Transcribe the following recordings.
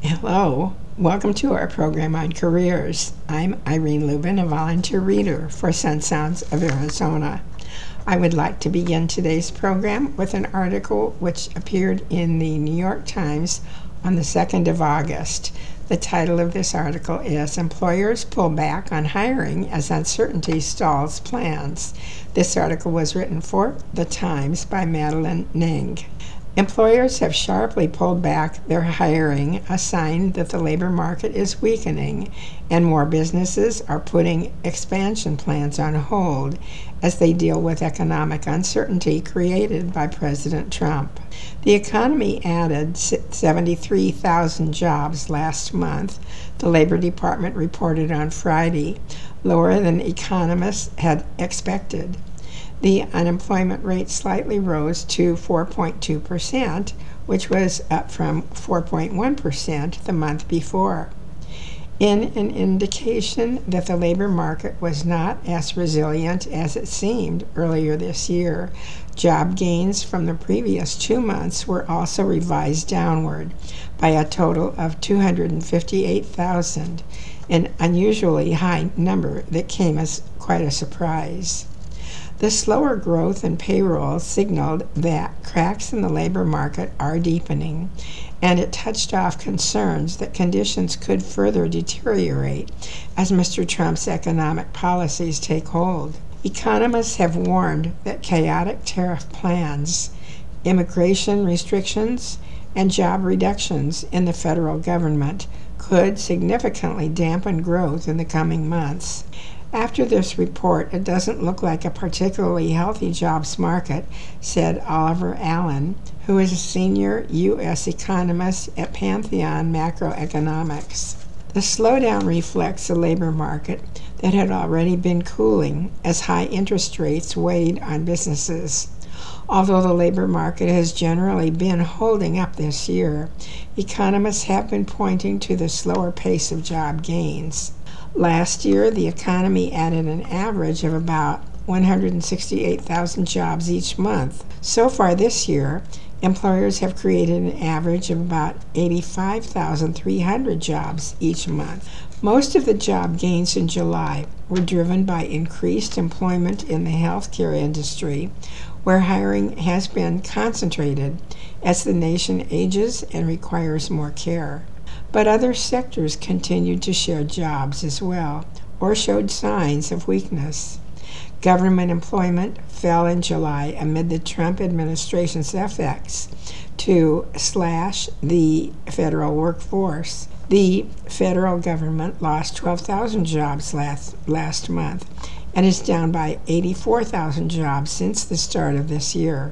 Hello, welcome to our program on careers. I'm Irene Lubin, a volunteer reader for Sun Sounds of Arizona. I would like to begin today's program with an article which appeared in the New York Times on the 2nd of August. The title of this article is Employers Pull Back on Hiring as Uncertainty Stalls Plans. This article was written for The Times by Madeline Ning. Employers have sharply pulled back their hiring, a sign that the labor market is weakening, and more businesses are putting expansion plans on hold as they deal with economic uncertainty created by President Trump. The economy added 73,000 jobs last month, the Labor Department reported on Friday, lower than economists had expected. The unemployment rate slightly rose to 4.2%, which was up from 4.1% the month before, in an indication that the labor market was not as resilient as it seemed earlier this year. Job gains from the previous 2 months were also revised downward by a total of 258,000, an unusually high number that came as quite a surprise. The slower growth in payroll signaled that cracks in the labor market are deepening, and it touched off concerns that conditions could further deteriorate as Mr. Trump's economic policies take hold. Economists have warned that chaotic tariff plans, immigration restrictions, and job reductions in the federal government could significantly dampen growth in the coming months. After this report, it doesn't look like a particularly healthy jobs market, said Oliver Allen, who is a senior U.S. economist at Pantheon Macroeconomics. The slowdown reflects a labor market that had already been cooling as high interest rates weighed on businesses. Although the labor market has generally been holding up this year, economists have been pointing to the slower pace of job gains. Last year, the economy added an average of about 168,000 jobs each month. So far this year, employers have created an average of about 85,300 jobs each month. Most of the job gains in July were driven by increased employment in the healthcare industry, where hiring has been concentrated as the nation ages and requires more care. But other sectors continued to share jobs as well, or showed signs of weakness. Government employment fell in July amid the Trump administration's efforts to slash the federal workforce. The federal government lost 12,000 jobs last month and is down by 84,000 jobs since the start of this year.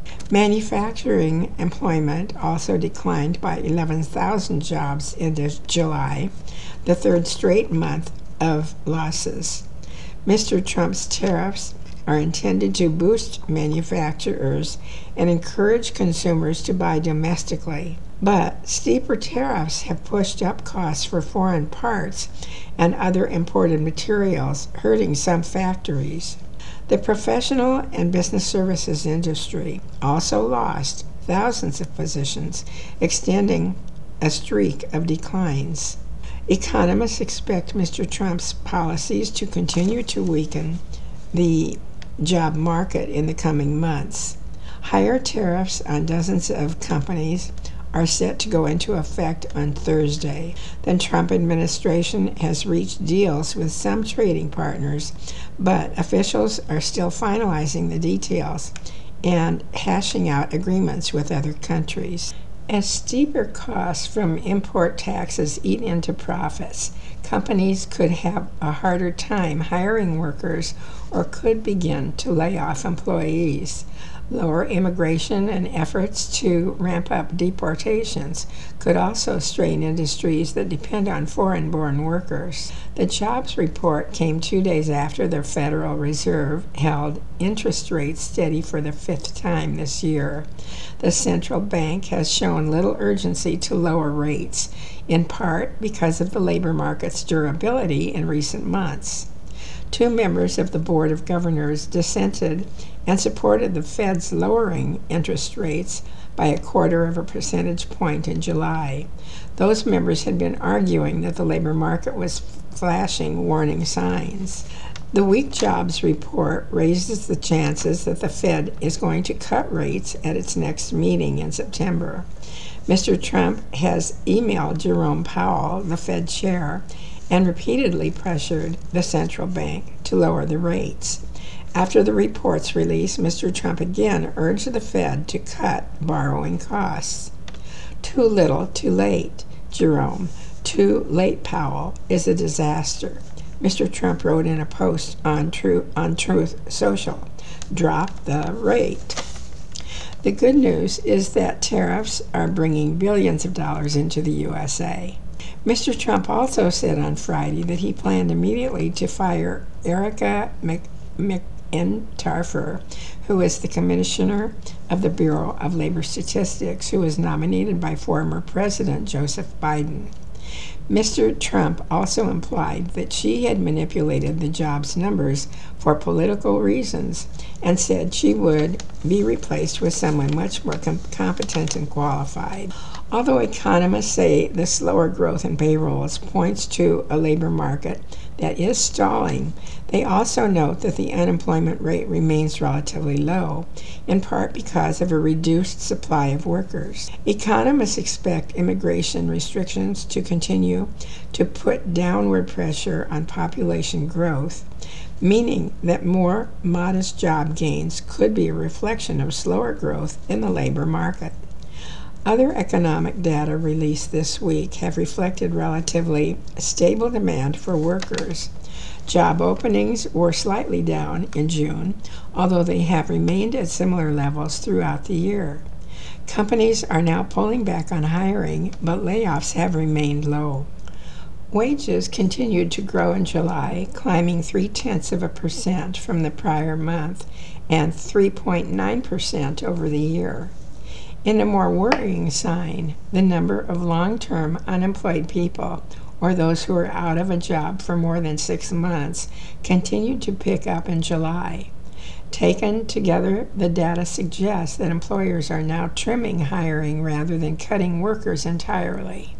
Manufacturing employment also declined by 11,000 jobs in July, the third straight month of losses. Mr. Trump's tariffs are intended to boost manufacturers and encourage consumers to buy domestically. But steeper tariffs have pushed up costs for foreign parts and other imported materials, hurting some factories. The professional and business services industry also lost thousands of positions, extending a streak of declines. Economists expect Mr. Trump's policies to continue to weaken the job market in the coming months. Higher tariffs on dozens of companies are set to go into effect on Thursday. The Trump administration has reached deals with some trading partners, but officials are still finalizing the details and hashing out agreements with other countries. As steeper costs from import taxes eat into profits, companies could have a harder time hiring workers or could begin to lay off employees. Lower immigration and efforts to ramp up deportations could also strain industries that depend on foreign-born workers. The jobs report came 2 days after the Federal Reserve held interest rates steady for the 5th time this year. The central bank has shown little urgency to lower rates, in part because of the labor market's durability in recent months. 2 members of the Board of Governors dissented and supported the Fed's lowering interest rates, by 1/4 percentage point in July. Those members had been arguing that the labor market was flashing warning signs. The weak jobs report raises the chances that the Fed is going to cut rates at its next meeting in September. Mr. Trump has emailed Jerome Powell, the Fed chair, and repeatedly pressured the central bank to lower the rates. After the report's release, Mr. Trump again urged the Fed to cut borrowing costs. Too little, too late, Jerome. Too late, Powell, is a disaster. Mr. Trump wrote in a post on Truth Social, drop the rate. The good news is that tariffs are bringing billions of dollars into the USA. Mr. Trump also said on Friday that he planned immediately to fire Erica McEntarfer, who is the commissioner of the Bureau of Labor Statistics, who was nominated by former President Joseph Biden. Mr. Trump also implied that she had manipulated the jobs numbers for political reasons and said she would be replaced with someone much more competent and qualified. Although economists say the slower growth in payrolls points to a labor market that is stalling, they also note that the unemployment rate remains relatively low, in part because of a reduced supply of workers. Economists expect immigration restrictions to continue to put downward pressure on population growth, meaning that more modest job gains could be a reflection of slower growth in the labor market. Other economic data released this week have reflected relatively stable demand for workers. Job openings were slightly down in June, although they have remained at similar levels throughout the year. Companies are now pulling back on hiring, but layoffs have remained low. Wages continued to grow in July, climbing 0.3% from the prior month and 3.9% over the year. In a more worrying sign, the number of long-term unemployed people, or those who are out of a job for more than 6 months, continued to pick up in July. Taken together, the data suggests that employers are now trimming hiring rather than cutting workers entirely.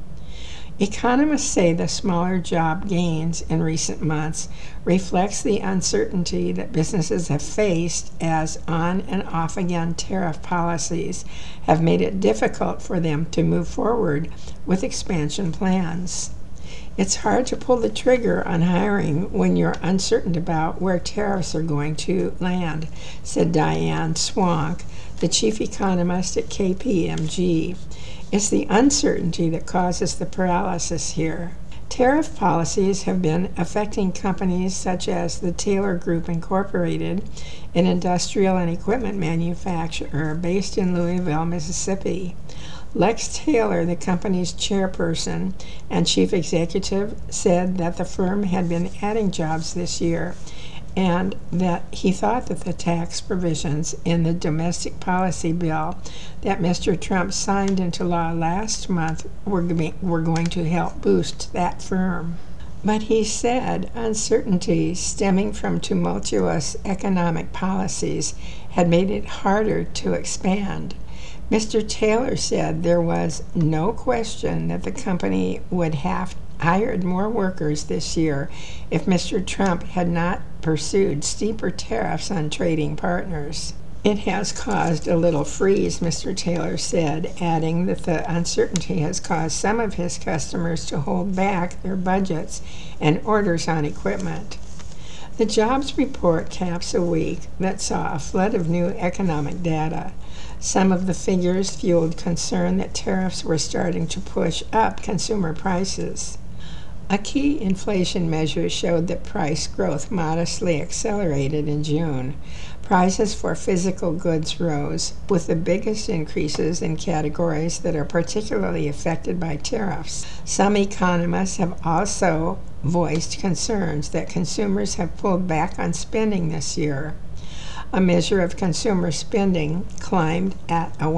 Economists say the smaller job gains in recent months reflects the uncertainty that businesses have faced as on and off again tariff policies have made it difficult for them to move forward with expansion plans. It's hard to pull the trigger on hiring when you're uncertain about where tariffs are going to land, said Diane Swank, the chief economist at KPMG. It's the uncertainty that causes the paralysis here. Tariff policies have been affecting companies such as the Taylor Group Incorporated, an industrial and equipment manufacturer based in Louisville, Mississippi. Lex Taylor, the company's chairperson and chief executive, said that the firm had been adding jobs this year and that he thought that the tax provisions in the domestic policy bill that Mr. Trump signed into law last month were going to help boost that firm. But he said uncertainty stemming from tumultuous economic policies had made it harder to expand. Mr. Taylor said there was no question that the company would have hired more workers this year if Mr. Trump had not pursued steeper tariffs on trading partners. It has caused a little freeze, Mr. Taylor said, adding that the uncertainty has caused some of his customers to hold back their budgets and orders on equipment. The jobs report caps a week that saw a flood of new economic data. Some of the figures fueled concern that tariffs were starting to push up consumer prices. A key inflation measure showed that price growth modestly accelerated in June. Prices for physical goods rose, with the biggest increases in categories that are particularly affected by tariffs. Some economists have also voiced concerns that consumers have pulled back on spending this year. A measure of consumer spending climbed at a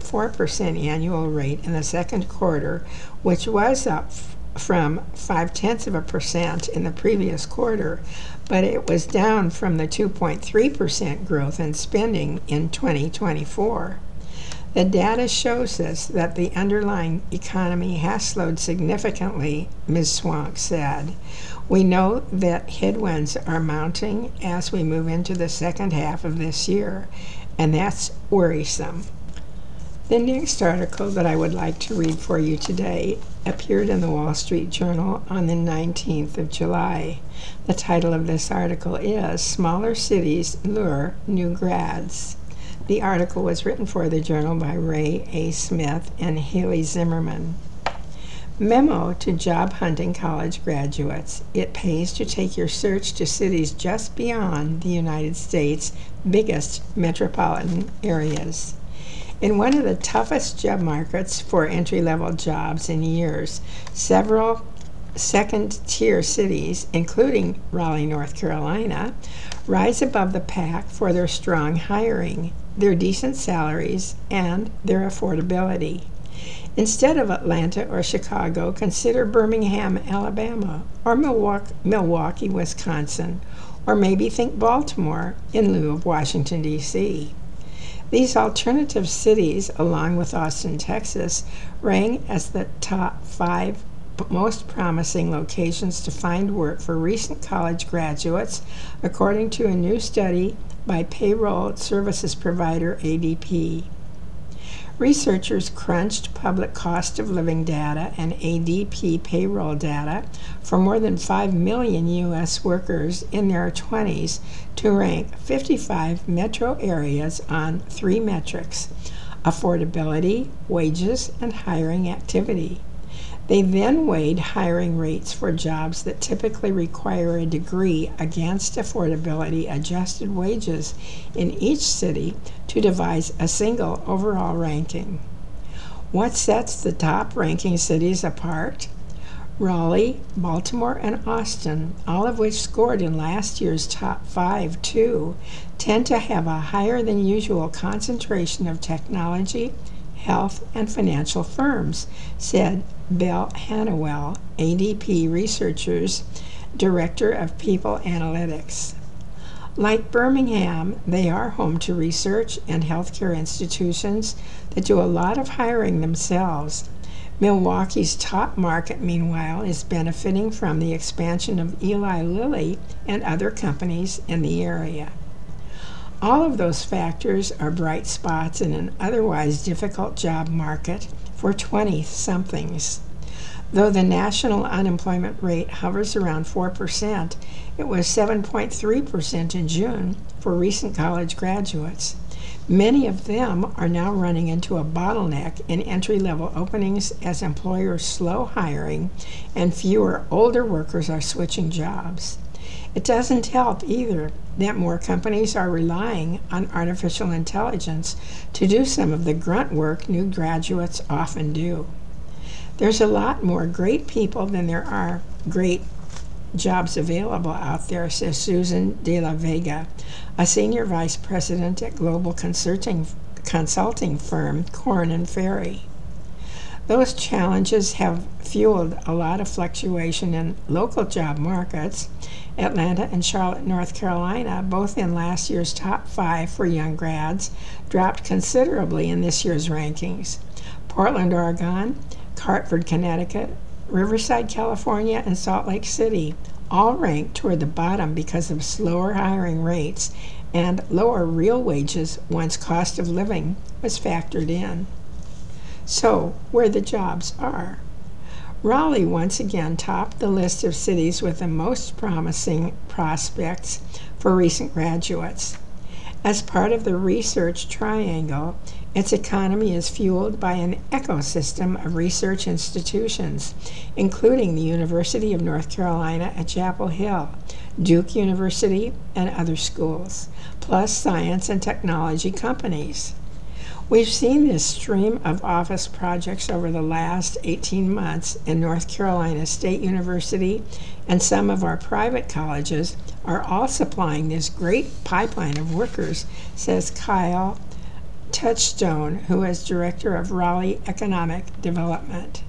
1.4% annual rate in the second quarter, which was up from 0.5% in the previous quarter, but it was down from the 2.3% growth in spending in 2024. The data shows us that the underlying economy has slowed significantly, Ms. Swank said. We know that headwinds are mounting as we move into the second half of this year, and that's worrisome. The next article that I would like to read for you today appeared in the Wall Street Journal on the 19th of July. The title of this article is Smaller Cities Lure New Grads. The article was written for the journal by Ray A. Smith and Haley Zimmerman. Memo to job hunting college graduates. It pays to take your search to cities just beyond the United States' biggest metropolitan areas. In one of the toughest job markets for entry-level jobs in years, several second-tier cities, including Raleigh, North Carolina, rise above the pack for their strong hiring, their decent salaries, and their affordability. Instead of Atlanta or Chicago, consider Birmingham, Alabama, or Milwaukee, Wisconsin, or maybe think Baltimore in lieu of Washington, D.C. These alternative cities, along with Austin, Texas, rank as the top 5 most promising locations to find work for recent college graduates, according to a new study by payroll services provider ADP. Researchers crunched public cost of living data and ADP payroll data for more than 5 million U.S. workers in their 20s to rank 55 metro areas on 3 metrics: affordability, wages, and hiring activity. They then weighed hiring rates for jobs that typically require a degree against affordability adjusted wages in each city to devise a single overall ranking. What sets the top ranking cities apart? Raleigh, Baltimore, and Austin, all of which scored in last year's top 5 too, tend to have a higher than usual concentration of technology, health, and financial firms, said Bill Hannawell, ADP Researchers, Director of People Analytics. Like Birmingham, they are home to research and healthcare institutions that do a lot of hiring themselves. Milwaukee's top market, meanwhile, is benefiting from the expansion of Eli Lilly and other companies in the area. All of those factors are bright spots in an otherwise difficult job market for 20-somethings. Though the national unemployment rate hovers around 4%, it was 7.3% in June for recent college graduates. Many of them are now running into a bottleneck in entry-level openings as employers slow hiring and fewer older workers are switching jobs. It doesn't help either that more companies are relying on artificial intelligence to do some of the grunt work new graduates often do. There's a lot more great people than there are great jobs available out there, says Susan De La Vega, a senior vice president at global consulting firm Korn and Ferry. Those challenges have fueled a lot of fluctuation in local job markets. Atlanta and Charlotte, North Carolina, both in last year's top 5 for young grads, dropped considerably in this year's rankings. Portland, Oregon, Hartford, Connecticut, Riverside, California, and Salt Lake City all ranked toward the bottom because of slower hiring rates and lower real wages once cost of living was factored in. So, where the jobs are. Raleigh once again topped the list of cities with the most promising prospects for recent graduates. As part of the research triangle, its economy is fueled by an ecosystem of research institutions, including the University of North Carolina at Chapel Hill, Duke University, and other schools, plus science and technology companies. We've seen this stream of office projects over the last 18 months in North Carolina State University, and some of our private colleges are all supplying this great pipeline of workers, says Kyle Touchstone, who is Director of Raleigh Economic Development.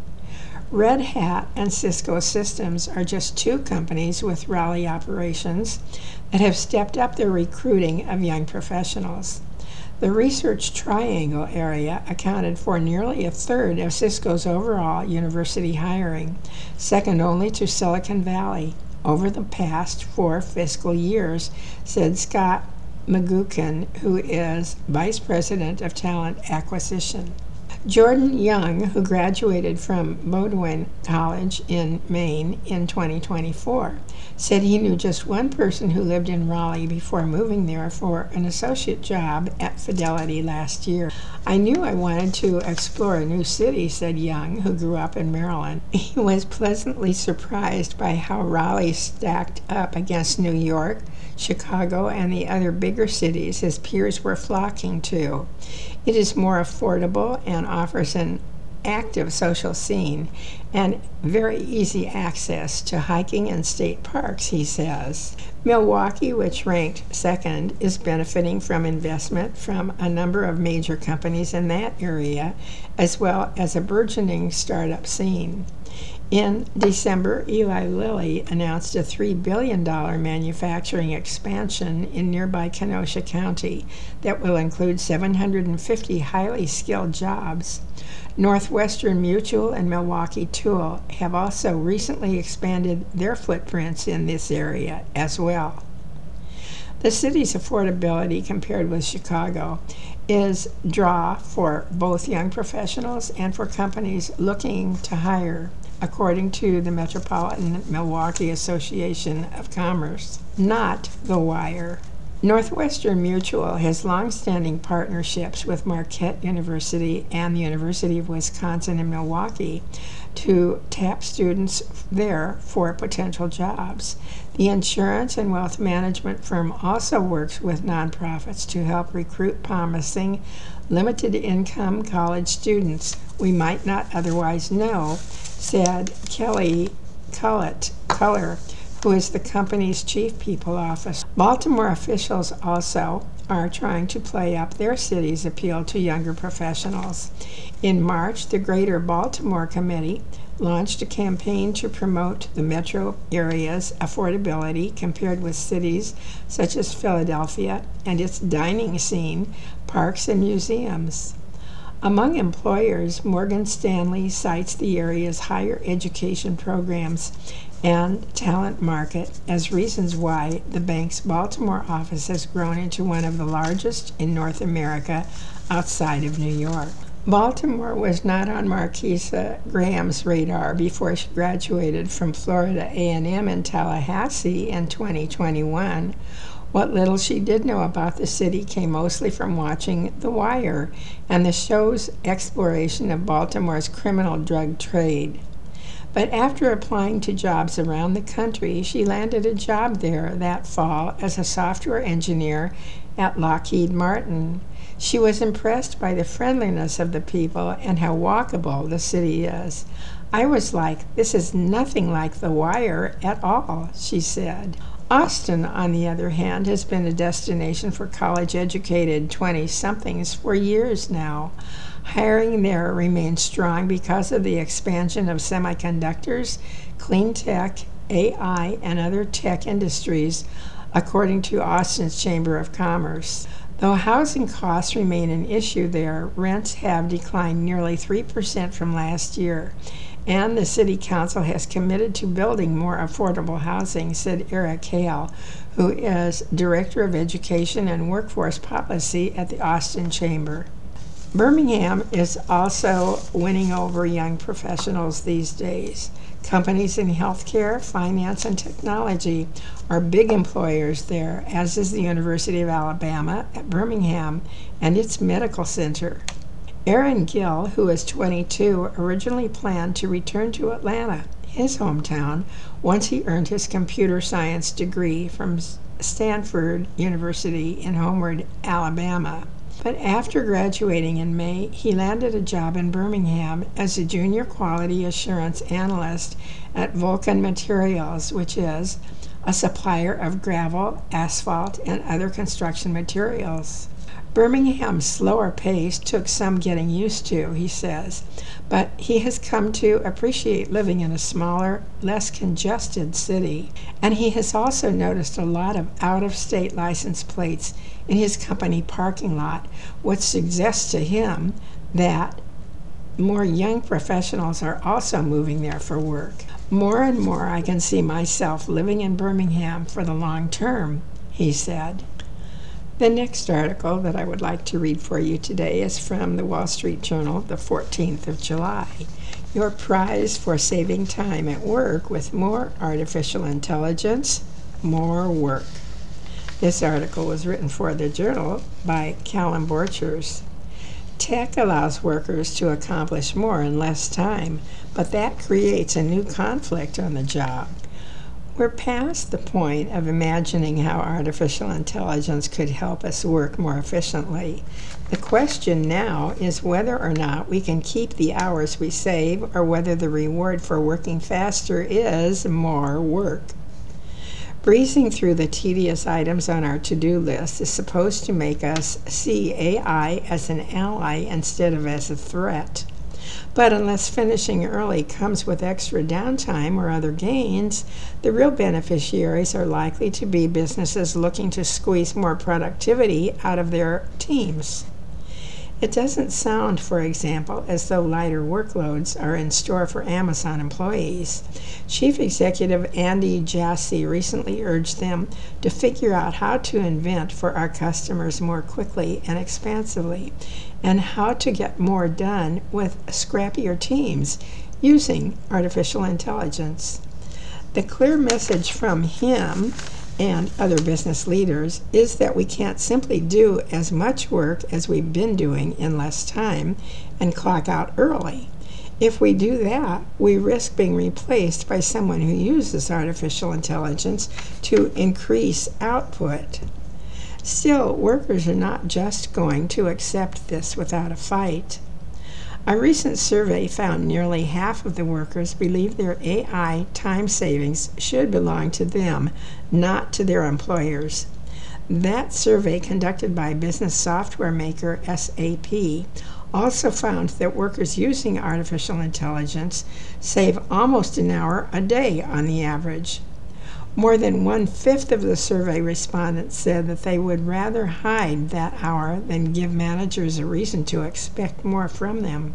Red Hat and Cisco Systems are just 2 companies with Raleigh operations that have stepped up their recruiting of young professionals. The Research Triangle area accounted for nearly a third of Cisco's overall university hiring, second only to Silicon Valley, over the past 4 fiscal years, said Scott McGuckin, who is Vice President of Talent Acquisition. Jordan Young, who graduated from Bowdoin College in Maine in 2024, said he knew just one person who lived in Raleigh before moving there for an associate job at Fidelity last year. "I knew I wanted to explore a new city," said Young, who grew up in Maryland. He was pleasantly surprised by how Raleigh stacked up against New York, Chicago, and the other bigger cities his peers were flocking to. It is more affordable and offers an active social scene and very easy access to hiking and state parks, he says. Milwaukee, which ranked second, is benefiting from investment from a number of major companies in that area, as well as a burgeoning startup scene. In December, Eli Lilly announced a $3 billion manufacturing expansion in nearby Kenosha County that will include 750 highly skilled jobs. Northwestern Mutual and Milwaukee Tool have also recently expanded their footprints in this area as well. The city's affordability compared with Chicago is a draw for both young professionals and for companies looking to hire, according to the Metropolitan Milwaukee Association of Commerce. Not The Wire. Northwestern Mutual has long-standing partnerships with Marquette University and the University of Wisconsin in Milwaukee to tap students there for potential jobs. The insurance and wealth management firm also works with nonprofits to help recruit promising limited-income college students we might not otherwise know, said Kelly Culler, who is the company's chief people officer. Baltimore officials also are trying to play up their city's appeal to younger professionals. In March, the Greater Baltimore Committee launched a campaign to promote the metro area's affordability compared with cities such as Philadelphia and its dining scene, parks, and museums. Among employers, Morgan Stanley cites the area's higher education programs and talent market as reasons why the bank's Baltimore office has grown into one of the largest in North America outside of New York. Baltimore was not on Marquisa Graham's radar before she graduated from Florida A&M in Tallahassee in 2021. What little she did know about the city came mostly from watching The Wire and the show's exploration of Baltimore's criminal drug trade. But after applying to jobs around the country, she landed a job there that fall as a software engineer at Lockheed Martin. She was impressed by the friendliness of the people and how walkable the city is. "I was like, this is nothing like The Wire at all," she said. Austin, on the other hand, has been a destination for college-educated 20-somethings for years now. Hiring there remains strong because of the expansion of semiconductors, clean tech, AI, and other tech industries, according to Austin's Chamber of Commerce. Though housing costs remain an issue there, rents have declined nearly 3% from last year, and the City Council has committed to building more affordable housing, said Eric Hale, who is Director of Education and Workforce Policy at the Austin Chamber. Birmingham is also winning over young professionals these days. Companies in healthcare, finance, and technology are big employers there, as is the University of Alabama at Birmingham and its medical center. Aaron Gill, who is 22, originally planned to return to Atlanta, his hometown, once he earned his computer science degree from Stanford University in Homewood, Alabama. But after graduating in May, he landed a job in Birmingham as a junior quality assurance analyst at Vulcan Materials, which is a supplier of gravel, asphalt, and other construction materials. Birmingham's slower pace took some getting used to, he says, but he has come to appreciate living in a smaller, less congested city, and he has also noticed a lot of out-of-state license plates in his company parking lot, which suggests to him that more young professionals are also moving there for work. More and more I can see myself living in Birmingham for the long term, he said. The next article that I would like to read for you today is from the Wall Street Journal, the 14th of July. Your prize for saving time at work with more artificial intelligence, more work. This article was written for the Journal by Callum Borchers. Tech allows workers to accomplish more in less time, but that creates a new conflict on the job. We're past the point of imagining how artificial intelligence could help us work more efficiently. The question now is whether or not we can keep the hours we save, or whether the reward for working faster is more work. Breezing through the tedious items on our to-do list is supposed to make us see AI as an ally instead of as a threat. But unless finishing early comes with extra downtime or other gains, the real beneficiaries are likely to be businesses looking to squeeze more productivity out of their teams. It doesn't sound, for example, as though lighter workloads are in store for Amazon employees. Chief Executive Andy Jassy recently urged them to figure out how to invent for our customers more quickly and expansively, and how to get more done with scrappier teams using artificial intelligence. The clear message from him and other business leaders is that we can't simply do as much work as we've been doing in less time and clock out early. If we do that, we risk being replaced by someone who uses artificial intelligence to increase output. Still, workers are not just going to accept this without a fight. A recent survey found nearly half of the workers believe their AI time savings should belong to them, not to their employers. That survey, conducted by business software maker SAP, also found that workers using artificial intelligence save almost an hour a day on the average. More than 1/5 of the survey respondents said that they would rather hide that hour than give managers a reason to expect more from them.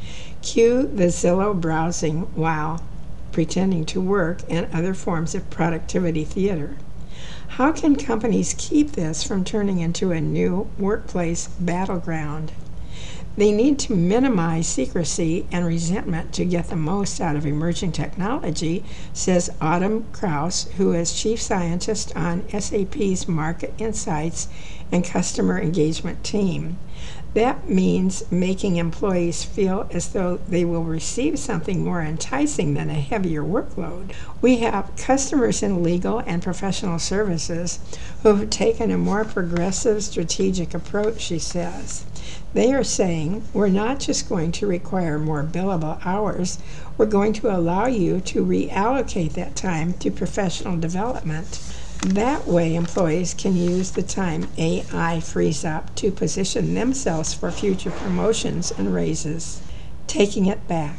Cue the Zillow browsing while pretending to work and other forms of productivity theater. How can companies keep this from turning into a new workplace battleground? They need to minimize secrecy and resentment to get the most out of emerging technology, says Autumn Krause, who is chief scientist on SAP's Market Insights and Customer Engagement team. That means making employees feel as though they will receive something more enticing than a heavier workload. We have customers in legal and professional services who have taken a more progressive strategic approach, she says. They are saying, we're not just going to require more billable hours, we're going to allow you to reallocate that time to professional development. That way, employees can use the time AI frees up to position themselves for future promotions and raises. Taking it back.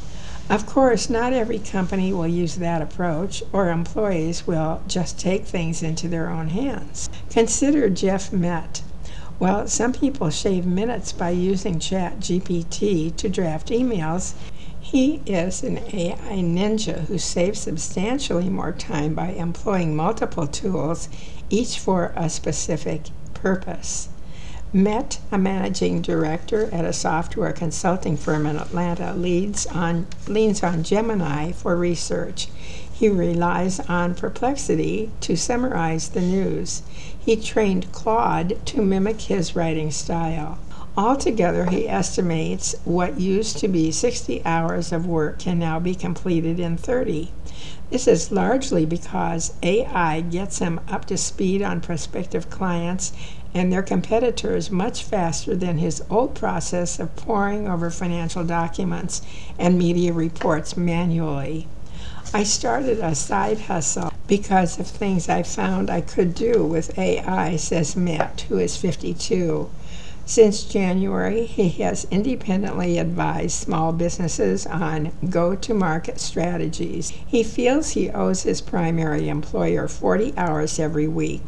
Of course, not every company will use that approach, or employees will just take things into their own hands. Consider Jeff Met. Well, some people shave minutes by using ChatGPT to draft emails. He is an AI ninja who saves substantially more time by employing multiple tools, each for a specific purpose. Met, a managing director at a software consulting firm in Atlanta, leans on Gemini for research. He relies on Perplexity to summarize the news. He trained Claude to mimic his writing style. Altogether, he estimates what used to be 60 hours of work can now be completed in 30. This is largely because AI gets him up to speed on prospective clients and their competitors much faster than his old process of poring over financial documents and media reports manually. I started a side hustle because of things I found I could do with AI, says Met, who is 52. Since January, he has independently advised small businesses on go-to-market strategies. He feels he owes his primary employer 40 hours every week,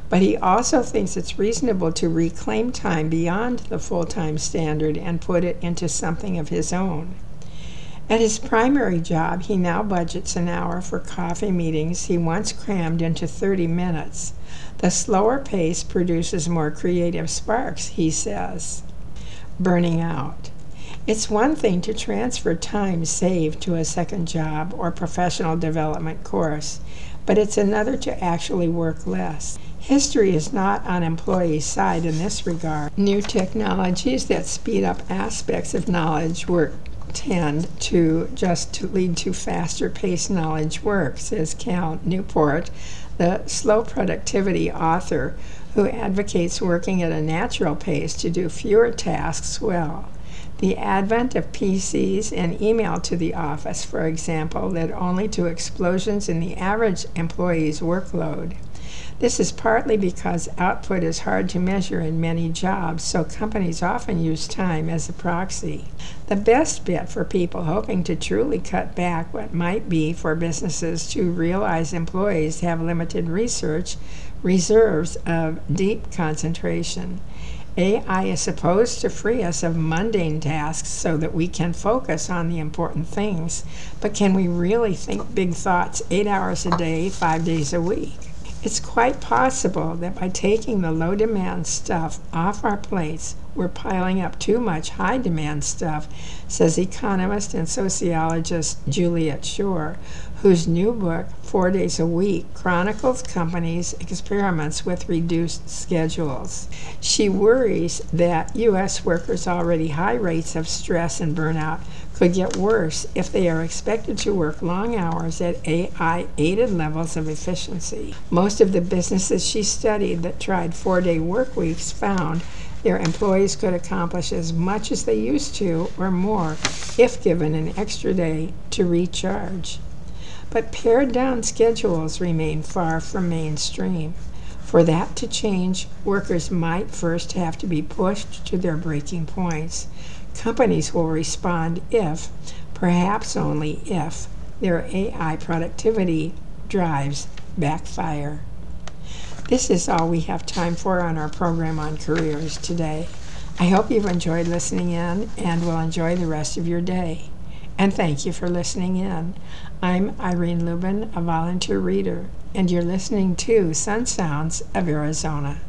But he also thinks it's reasonable to reclaim time beyond the full-time standard and put it into something of his own. At his primary job, he now budgets an hour for coffee meetings he once crammed into 30 minutes. The slower pace produces more creative sparks, he says. Burning out. It's one thing to transfer time saved to a second job or professional development course, but it's another to actually work less. History is not on employees' side in this regard. New technologies that speed up aspects of knowledge work tend to lead to faster-paced knowledge work, says Cal Newport, the slow productivity author who advocates working at a natural pace to do fewer tasks well. The advent of PCs and email to the office, for example, led only to explosions in the average employee's workload. This is partly because output is hard to measure in many jobs, so companies often use time as a proxy. The best bet for people hoping to truly cut back what might be for businesses to realize employees have limited reserves of deep concentration. AI is supposed to free us of mundane tasks so that we can focus on the important things, but can we really think big thoughts 8 hours a day, 5 days a week? It's quite possible that by taking the low-demand stuff off our plates, we're piling up too much high-demand stuff, says economist and sociologist Juliet Schor, whose new book, 4 Days a Week, chronicles companies' experiments with reduced schedules. She worries that U.S. workers' already high rates of stress and burnout could get worse if they are expected to work long hours at AI-aided levels of efficiency. Most of the businesses she studied that tried 4-day work weeks found their employees could accomplish as much as they used to or more if given an extra day to recharge. But pared-down schedules remain far from mainstream. For that to change, workers might first have to be pushed to their breaking points. Companies will respond if, perhaps only if, their AI productivity drives backfire. This is all we have time for on our program on careers today. I hope you've enjoyed listening in and will enjoy the rest of your day. And thank you for listening in. I'm Irene Lubin, a volunteer reader, and you're listening to Sun Sounds of Arizona.